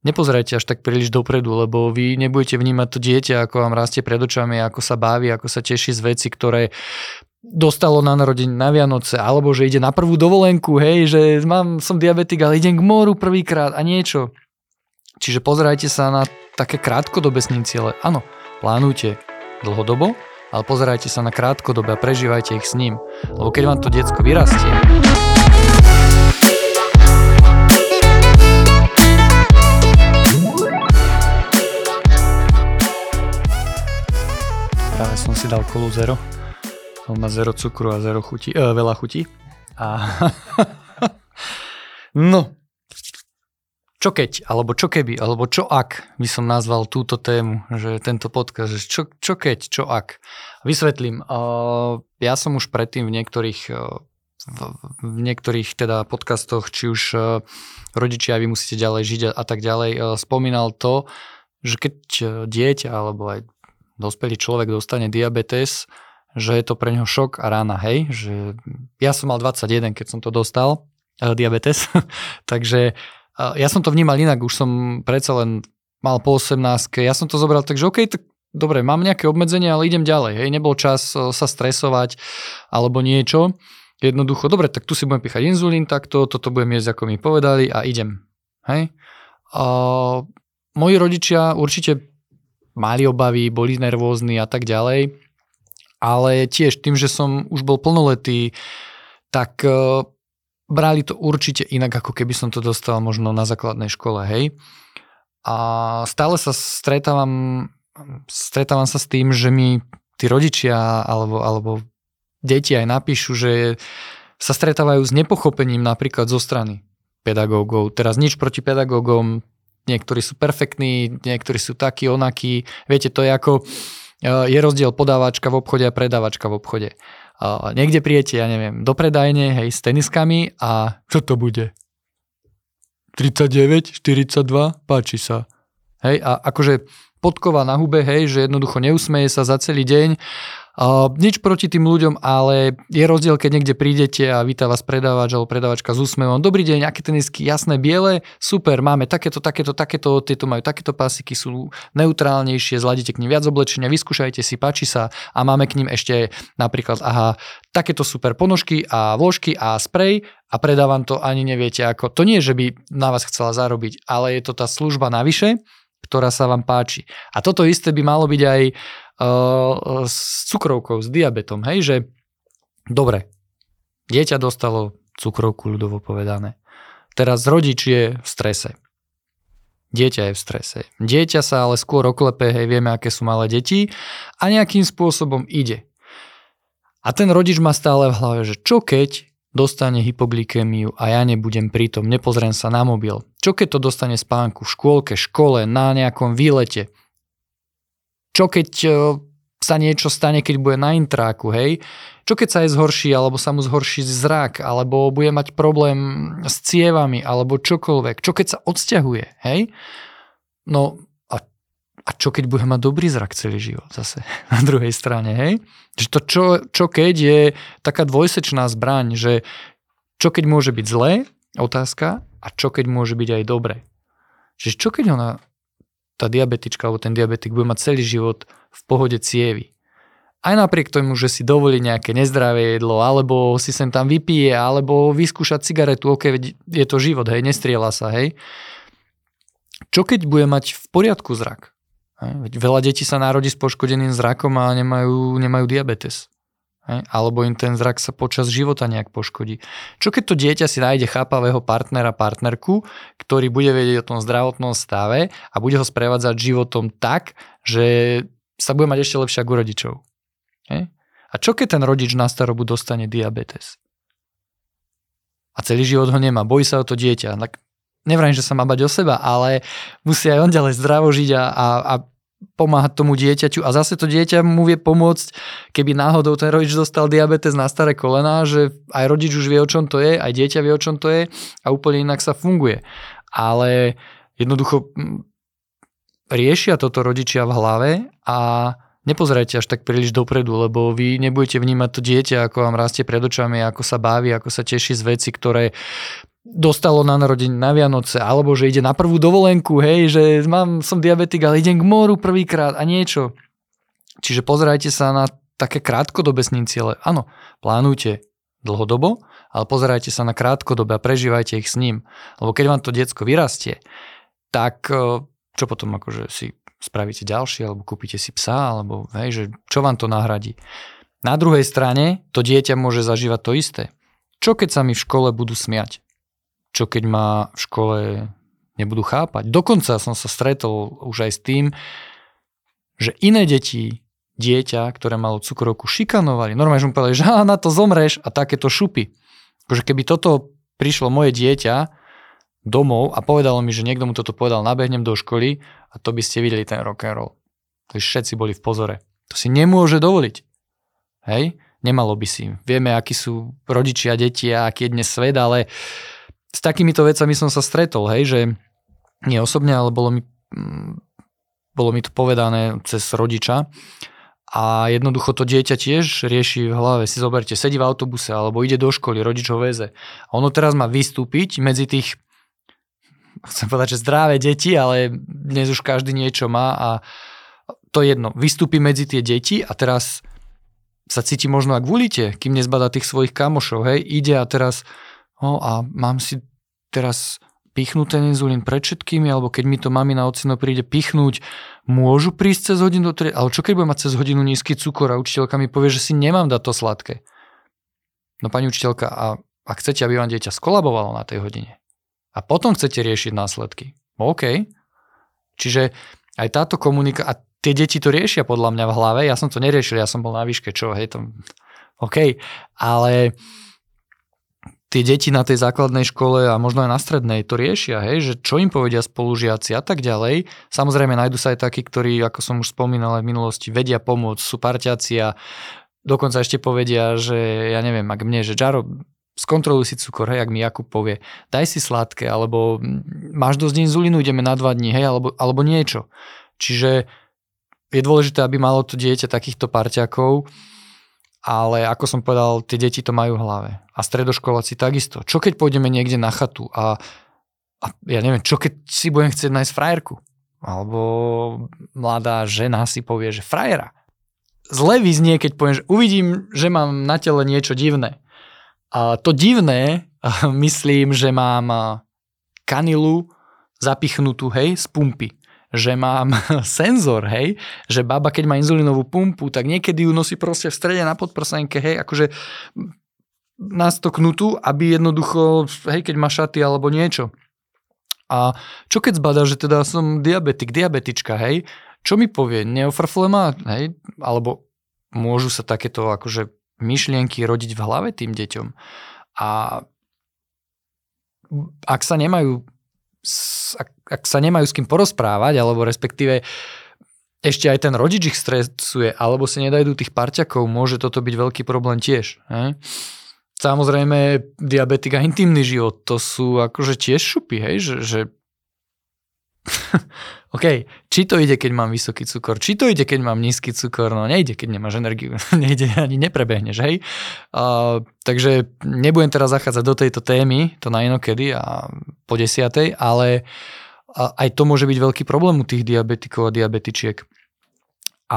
nepozerajte až tak príliš dopredu, lebo vy nebudete vnímať to dieťa, ako vám rastie pred očami, ako sa baví, ako sa teší z veci, ktoré dostalo na narodeniny, na Vianoce, alebo že ide na prvú dovolenku, hej, že som diabetik, ale idem k moru prvýkrát a niečo. Čiže pozerajte sa na také krátkodobé ciele. Áno, plánujte dlhodobo, ale pozerajte sa na krátkodobé a prežívajte ich s ním. Lebo keď vám to decko vyrastie, práve som si dal kolu zero. On má zero cukru a zero chutí, veľa chutí. A no, čo keď, alebo čo keby, alebo čo ak by som nazval túto tému, že tento podcast, že čo keď, čo ak. Vysvetlím. Ja som už predtým v niektorých teda podcastoch, či už rodičia, vy musíte ďalej žiť a tak ďalej, spomínal to, že keď dieťa alebo aj dospelý človek dostane diabetes, že je to pre neho šok a rána, hej, že ja som mal 21, keď som to dostal, diabetes, takže ja som to vnímal inak, už som predsa len mal po 18, ja som to zobral tak, že okej, tak dobre, mám nejaké obmedzenie, ale idem ďalej, hej, nebol čas sa stresovať alebo niečo, jednoducho, dobre, tak tu si budem píchať inzulín, takto, toto budem jesť, ako mi povedali a idem, hej. Moji rodičia určite mali obavy, boli nervózni a tak ďalej, ale tiež tým, že som už bol plnoletý, tak brali to určite inak, ako keby som to dostal možno na základnej škole, hej. A stále sa stretávam sa s tým, že mi tí rodičia alebo deti aj napíšu, že sa stretávajú s nepochopením napríklad zo strany pedagógov. Teraz nič proti pedagógom, niektorí sú perfektní, niektorí sú takí, onakí. Viete, to je ako je rozdiel podávačka v obchode a predávačka v obchode. Niekde prijete, ja neviem, do predajne, hej, s teniskami a čo to bude? 39, 42, páči sa. Hej, a akože podkova na hube, hej, že jednoducho neusmeje sa za celý deň. Nič proti tým ľuďom, ale je rozdiel, keď niekde prídete a víta vás predávač alebo predávačka s úsmevom. Dobrý deň, aké tenisky, jasné, biele, super, máme takéto, tieto majú takéto pásiky, sú neutrálnejšie, zladíte k nim viac oblečenia, vyskúšajte si, páči sa a máme k ním ešte napríklad, takéto super ponožky a vložky a sprej a predávam to, ani neviete ako. To nie je, že by na vás chcela zarobiť, ale je to tá služba navyše, ktorá sa vám páči. A toto isté by malo byť aj s cukrovkou, s diabetom, hej, že dobre, dieťa dostalo cukrovku, ľudovo povedané. Teraz rodič je v strese. Dieťa je v strese. Dieťa sa ale skôr oklepe, hej, vieme, aké sú malé deti a nejakým spôsobom ide. A ten rodič má stále v hlave, že čo keď dostane hypoglykémiu a ja nebudem pritom, nepozriem sa na mobil. Čo keď to dostane spánku v škôlke, škole, na nejakom výlete? Čo keď sa niečo stane, keď bude na intráku, hej? Čo keď sa aj zhorší, alebo sa mu zhorší zrak, alebo bude mať problém s cievami, alebo čokoľvek. Čo keď sa odsťahuje, hej? No a čo keď bude mať dobrý zrak celý život zase na druhej strane, hej? Že to čo keď je taká dvojsečná zbraň, že čo keď môže byť zlé, otázka, a čo keď môže byť aj dobré. Čiže čo keď ona, tá diabetička alebo ten diabetik bude mať celý život v pohode cievy. Aj napriek tomu, že si dovolí nejaké nezdravé jedlo, alebo si sem tam vypije, alebo vyskúša cigaretu, je to život, hej, nestrieľa sa, hej. Čo keď bude mať v poriadku zrak? Veď veľa detí sa narodí s poškodeným zrakom a nemajú diabetes. Alebo im ten zrak sa počas života nejak poškodí. Čo keď to dieťa si nájde chápavého partnera, partnerku, ktorý bude vedieť o tom zdravotnom stave a bude ho sprevádzať životom tak, že sa bude mať ešte lepšie ako rodičov. A čo keď ten rodič na starobu dostane diabetes? A celý život ho nemá, bojí sa o to dieťa. Tak nevrajím, že sa má bať o seba, ale musí aj on ďalej zdravo žiť a pomáhať tomu dieťaťu a zase to dieťa mu vie pomôcť, keby náhodou ten rodič dostal diabetes na staré kolená, že aj rodič už vie, o čom to je, aj dieťa vie, o čom to je a úplne inak sa funguje. Ale jednoducho riešia toto rodičia v hlave a nepozerajte až tak príliš dopredu, lebo vy nebudete vnímať to dieťa, ako vám rastie pred očami, ako sa baví, ako sa teší z veci, ktoré dostalo na narodeniny na Vianoce, alebo že ide na prvú dovolenku, hej, že som diabetik, ale idem k moru prvýkrát a niečo. Čiže pozerajte sa na také krátkodobé ciele. Áno, plánujte dlhodobo, ale pozerajte sa na krátkodobé a prežívajte ich s ním. Lebo keď vám to decko vyrastie, tak čo potom akože si spravíte ďalšie, alebo kúpite si psa, alebo hej, že čo vám to nahradí. Na druhej strane to dieťa môže zažívať to isté. Čo keď sa mi v škole budú smiať? Čo keď ma v škole nebudú chápať? Dokonca som sa stretol už aj s tým, že iné dieťa, ktoré malo cukrovku, šikanovali. Normálne, že mu povedali, že na to zomreš a takéto šupy. Akože keby toto prišlo moje dieťa domov a povedalo mi, že niekto mu toto povedal, nabehnem do školy a to by ste videli ten rock'n'roll. To všetci boli v pozore. To si nemôže dovoliť. Hej? Nemalo by si. Vieme, akí sú rodičia, deti a aký je dnes svet, ale s takýmito vecami som sa stretol, hej, že nie osobne, ale bolo mi to povedané cez rodiča a jednoducho to dieťa tiež rieši v hlave. Si zoberte, sedí v autobuse alebo ide do školy, rodič ho veze. A ono teraz má vystúpiť medzi tých, chcem povedať, že zdravé deti, ale dnes už každý niečo má a to je jedno. Vystúpi medzi tie deti a teraz sa cíti možno ak v ulite, kým nezbadá tých svojich kamošov, hej, ide a teraz a mám si teraz pichnúť ten inzulín pred všetkými, alebo keď mi to mamina ocino príde pichnúť, môžu prísť cez hodinu do triedy, ale čo keď budem mať cez hodinu nízky cukor a učiteľka mi povie, že si nemám dať to sladké. No pani učiteľka, a chcete, aby vám dieťa skolabovalo na tej hodine? A potom chcete riešiť následky. OK. Čiže aj táto komunikácia, a tie deti to riešia podľa mňa v hlave, ja som to neriešil, ja som bol na výške, čo, hej, to OK, ale tie deti na tej základnej škole a možno aj na strednej to riešia, hej, že čo im povedia spolužiaci a tak ďalej. Samozrejme nájdu sa aj takí, ktorí, ako som už spomínal aj v minulosti, vedia pomôcť, sú parťaci a dokonca ešte povedia, že ja neviem, ak mne, že Jaro, skontroluj si cukor, hej, ak mi Jakub povie, daj si sladké, alebo máš dosť inzulínu, ideme na 2 dní, hej, alebo niečo. Čiže je dôležité, aby malo to dieťa takýchto parťakov, ale ako som povedal, tie deti to majú v hlave. A stredoškoláci takisto. Čo keď pôjdeme niekde na chatu a ja neviem, čo keď si budem chcieť nájsť frajerku? Alebo mladá žena si povie, že frajera. Zle vyznie, keď poviem, že uvidím, že mám na tele niečo divné. A to divné, myslím, že mám kanilu zapichnutú, hej, z pumpy. Že mám senzor, hej, že baba, keď má inzulínovú pumpu, tak niekedy ju nosí proste v strede na podprsenke, hej, akože nastoknutú, aby jednoducho, hej, keď má šaty alebo niečo. A čo keď zbadá, že teda som diabetička, hej, čo mi povie, neofrflema, hej, alebo môžu sa takéto akože myšlienky rodiť v hlave tým deťom. A ak sa nemajú s kým porozprávať, alebo respektíve ešte aj ten rodič ich stresuje, alebo si nedajdu tých parťakov, môže toto byť veľký problém tiež. He? Samozrejme, diabetik a intimný život, to sú akože tiež šupy, hej, že OK, či to ide, keď mám vysoký cukor, či to ide, keď mám nízky cukor, no nejde, keď nemáš energiu, nejde, ani neprebehneš, hej. Takže nebudem teraz zachádzať do tejto témy, to na inokedy a po 10, ale aj to môže byť veľký problém u tých diabetikov a diabetičiek. A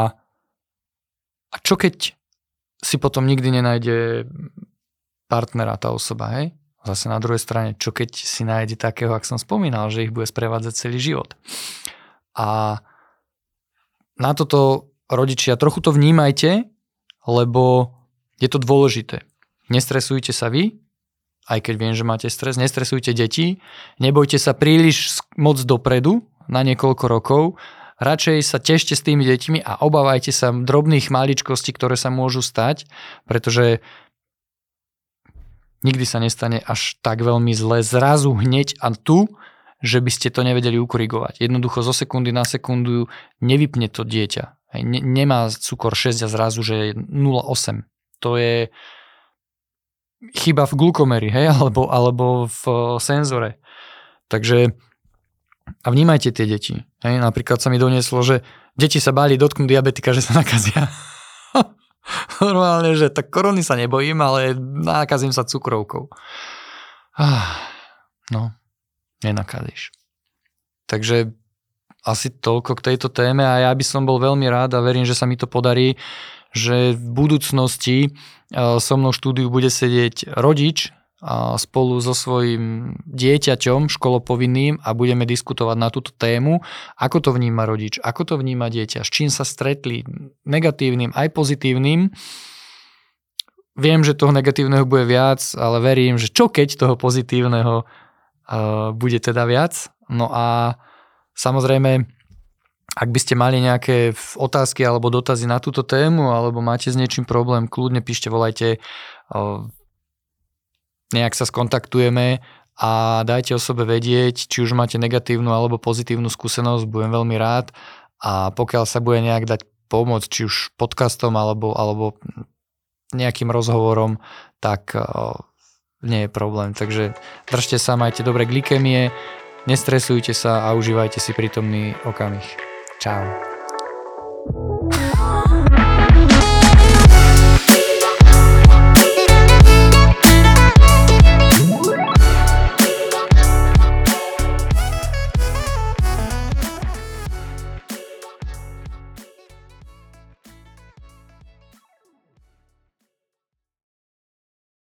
čo keď si potom nikdy nenájde partnera tá osoba, hej? Zase na druhej strane, čo keď si nájde takého, ak som spomínal, že ich bude sprevádzať celý život. A na toto rodičia trochu to vnímajte, lebo je to dôležité. Nestresujte sa vy, aj keď viem, že máte stres, nestresujte deti, nebojte sa príliš moc dopredu na niekoľko rokov, radšej sa tešte s tými deťmi a obávajte sa drobných maličkostí, ktoré sa môžu stať, pretože nikdy sa nestane až tak veľmi zle zrazu hneď a tu, že by ste to nevedeli ukorigovať. Jednoducho zo sekundy na sekundu nevypne to dieťa. Nemá cukor 6 a zrazu, že je 0,8. To je chyba v glukomeri, hej, alebo v senzore. Takže a vnímajte tie deti. Hej. Napríklad sa mi donieslo, že deti sa báli dotknúť diabetika, že sa nakazia. Normálne, že tak korony sa nebojím, ale nakazím sa cukrovkou. No, nenakazíš. Takže asi toľko k tejto téme a ja by som bol veľmi rád a verím, že sa mi to podarí, že v budúcnosti so mnou v štúdiu bude sedieť rodič spolu so svojím dieťaťom školopovinným a budeme diskutovať na túto tému, ako to vníma rodič, ako to vníma dieťa, s čím sa stretli, negatívnym aj pozitívnym. Viem, že toho negatívneho bude viac, ale verím, že čo keď toho pozitívneho bude teda viac. No a samozrejme, ak by ste mali nejaké otázky alebo dotazy na túto tému, alebo máte s niečím problém, kľudne píšte, volajte, nejak sa skontaktujeme a dajte o sebe vedieť, či už máte negatívnu alebo pozitívnu skúsenosť, budem veľmi rád a pokiaľ sa bude nejak dať pomôcť, či už podcastom alebo nejakým rozhovorom, tak nie je problém. Takže držte sa, majte dobré glykemie, nestresujte sa a užívajte si prítomný okamih. Čau.